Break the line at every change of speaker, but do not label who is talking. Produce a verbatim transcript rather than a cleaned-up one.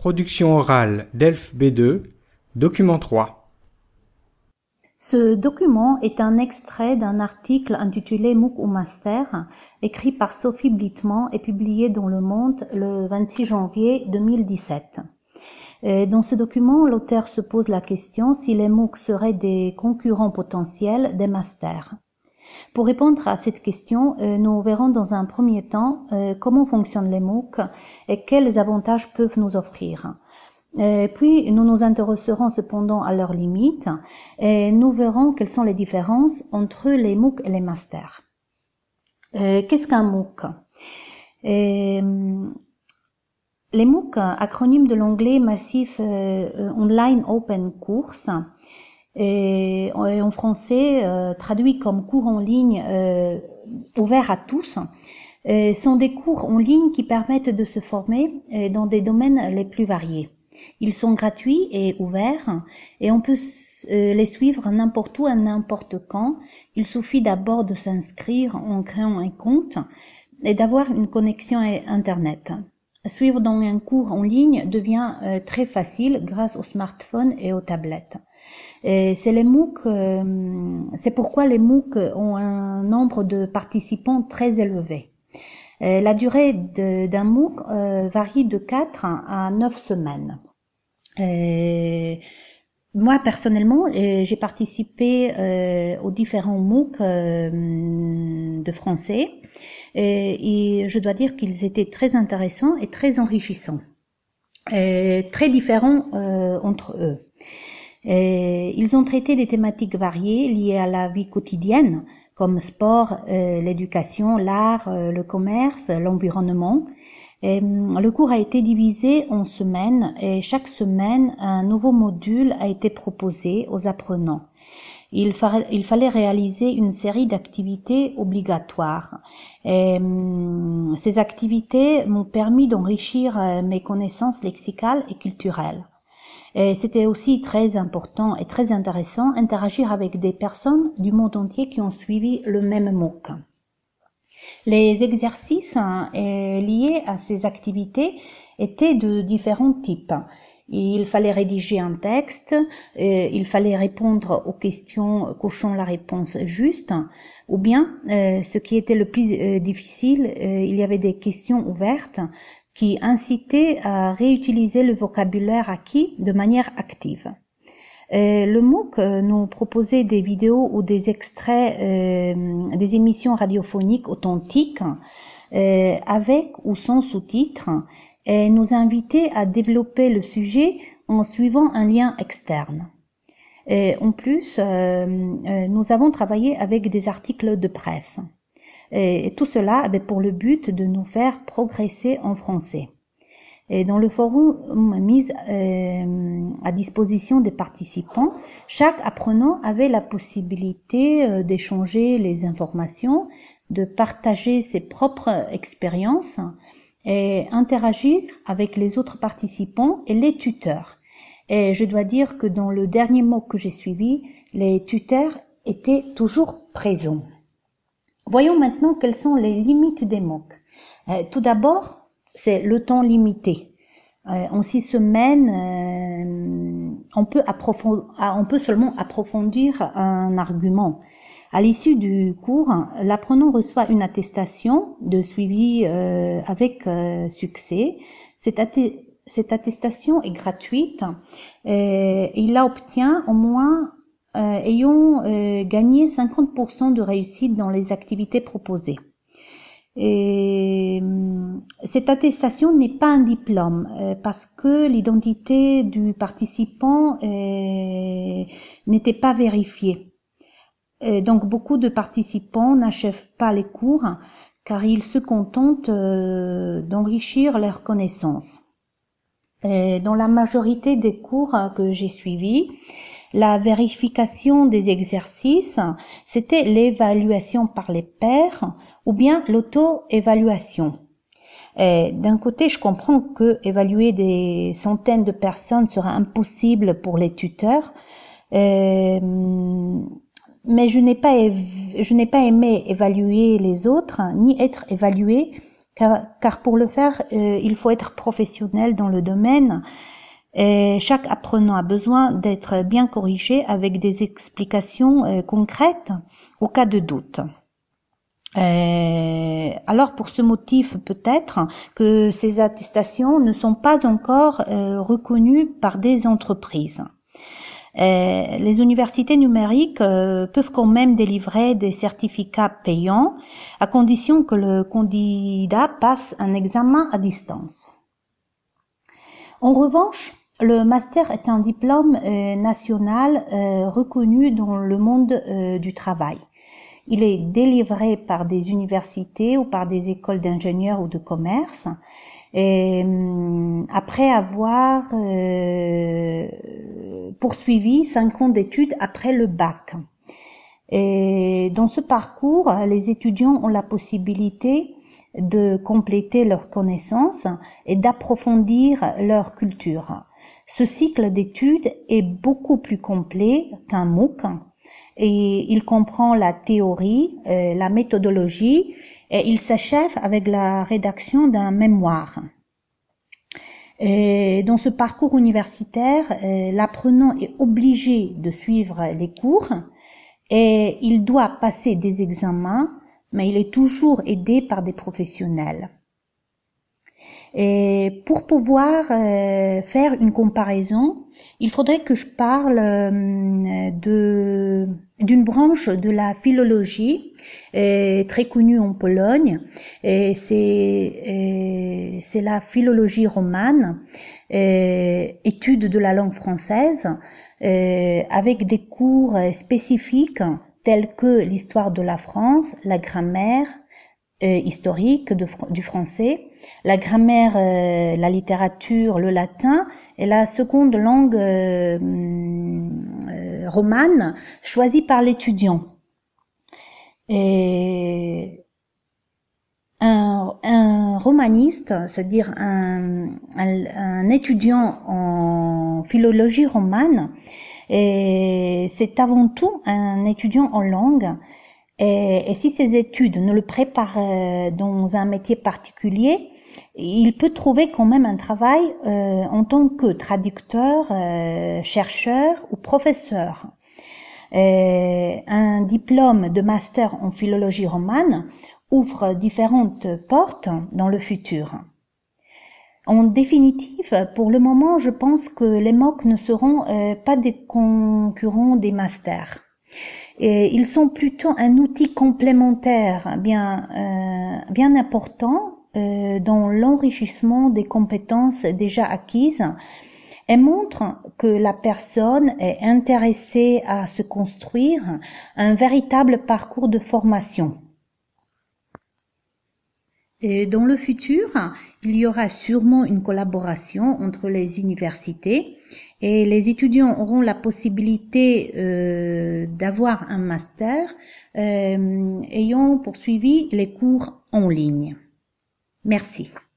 Production orale Delphes B deux, document trois.
Ce document est un extrait d'un article intitulé MOOC ou Master, écrit par Sophie Blitman et publié dans Le Monde le vingt-six janvier deux mille dix-sept. Dans ce document, l'auteur se pose la question si les MOOC seraient des concurrents potentiels des masters. Pour répondre à cette question, nous verrons dans un premier temps comment fonctionnent les MOOC et quels avantages peuvent nous offrir. Puis, nous nous intéresserons cependant à leurs limites et nous verrons quelles sont les différences entre les MOOC et les masters. Qu'est-ce qu'un MOOC ? Les MOOC, acronyme de l'anglais Massif Online Open Course, et en français euh, traduit comme cours en ligne euh, ouvert à tous, euh, sont des cours en ligne qui permettent de se former euh, dans des domaines les plus variés. Ils sont gratuits et ouverts et on peut euh, les suivre n'importe où, à n'importe quand. Il suffit d'abord de s'inscrire en créant un compte et d'avoir une connexion à Internet. Suivre donc un cours en ligne devient euh, très facile grâce aux smartphones et aux tablettes. Et c'est les MOOC, euh, c'est pourquoi les MOOC ont un nombre de participants très élevé. Et la durée de, d'un MOOC euh, varie de quatre à neuf semaines. Et moi personnellement, j'ai participé euh, aux différents MOOC euh, de français et, et je dois dire qu'ils étaient très intéressants et très enrichissants, et très différents euh, entre eux. Et ils ont traité des thématiques variées liées à la vie quotidienne, comme sport, euh, l'éducation, l'art, euh, le commerce, l'environnement. Et, le cours a été divisé en semaines et chaque semaine, un nouveau module a été proposé aux apprenants. Il, fa- il fallait réaliser une série d'activités obligatoires. Et, ces activités m'ont permis d'enrichir mes connaissances lexicales et culturelles. Et c'était aussi très important et très intéressant d'interagir avec des personnes du monde entier qui ont suivi le même MOOC. Les exercices hein, liés à ces activités étaient de différents types. Il fallait rédiger un texte, il fallait répondre aux questions cochant la réponse juste, ou bien, ce qui était le plus difficile, il y avait des questions ouvertes qui incitait à réutiliser le vocabulaire acquis de manière active. Euh, le MOOC euh, nous proposait des vidéos ou des extraits euh, des émissions radiophoniques authentiques euh, avec ou sans sous-titres et nous invitait à développer le sujet en suivant un lien externe. Et en plus, euh, euh, nous avons travaillé avec des articles de presse. Et tout cela avait pour le but de nous faire progresser en français. Et dans le forum mis euh, à disposition des participants, chaque apprenant avait la possibilité euh, d'échanger les informations, de partager ses propres expériences et interagir avec les autres participants et les tuteurs. Et je dois dire que dans le dernier MOOC que j'ai suivi, les tuteurs étaient toujours présents. Voyons maintenant quelles sont les limites des MOOC. Euh, tout d'abord, c'est le temps limité. Euh, en six semaines, euh, on peut approfondir, on peut seulement approfondir un argument. À l'issue du cours, l'apprenant reçoit une attestation de suivi euh, avec euh, succès. Cette, att- cette attestation est gratuite et il la obtient au moins Euh, ayant euh, gagné cinquante pour cent de réussite dans les activités proposées. Et, euh, cette attestation n'est pas un diplôme euh, parce que l'identité du participant euh, n'était pas vérifiée. Et donc beaucoup de participants n'achèvent pas les cours car ils se contentent euh, d'enrichir leurs connaissances. Et dans la majorité des cours que j'ai suivis, la vérification des exercices, c'était l'évaluation par les pairs ou bien l'auto-évaluation. Et d'un côté, je comprends que évaluer des centaines de personnes sera impossible pour les tuteurs, euh, mais je n'ai pas, je n'ai pas aimé évaluer les autres, ni être évaluée car, car pour le faire, euh, il faut être professionnel dans le domaine. Et chaque apprenant a besoin d'être bien corrigé avec des explications euh, concrètes au cas de doute. Euh, alors pour ce motif peut-être que ces attestations ne sont pas encore euh, reconnues par des entreprises. Euh, les universités numériques euh, peuvent quand même délivrer des certificats payants à condition que le candidat passe un examen à distance. En revanche, le master est un diplôme euh, national euh, reconnu dans le monde euh, du travail. Il est délivré par des universités ou par des écoles d'ingénieurs ou de commerce. Et, après avoir euh, poursuivi cinq ans d'études après le bac. Et dans ce parcours, les étudiants ont la possibilité de compléter leurs connaissances et d'approfondir leur culture. Ce cycle d'études est beaucoup plus complet qu'un MOOC et il comprend la théorie, euh, la méthodologie et il s'achève avec la rédaction d'un mémoire. Et dans ce parcours universitaire, euh, l'apprenant est obligé de suivre les cours et il doit passer des examens, mais il est toujours aidé par des professionnels. Et pour pouvoir euh, faire une comparaison, il faudrait que je parle euh, de d'une branche de la philologie euh, très connue en Pologne. Et c'est euh, c'est la philologie romane, euh, étude de la langue française, euh, avec des cours spécifiques tels que l'histoire de la France, la grammaire euh, historique de, du français, la grammaire, euh, la littérature, le latin et la seconde langue euh, euh, romane choisie par l'étudiant. Et un, un romaniste, c'est-à-dire un, un, un étudiant en philologie romane, et c'est avant tout un étudiant en langue. Et, et si ces études ne le préparent euh, dans un métier particulier, il peut trouver quand même un travail euh, en tant que traducteur, euh, chercheur ou professeur. Et un diplôme de master en philologie romane ouvre différentes portes dans le futur. En définitive, pour le moment, je pense que les MOOC ne seront euh, pas des concurrents des masters. Et ils sont plutôt un outil complémentaire bien, euh, bien important euh, dans l'enrichissement des compétences déjà acquises et montrent que la personne est intéressée à se construire un véritable parcours de formation. Et dans le futur, il y aura sûrement une collaboration entre les universités et les étudiants auront la possibilité euh, d'avoir un master euh, ayant poursuivi les cours en ligne. Merci.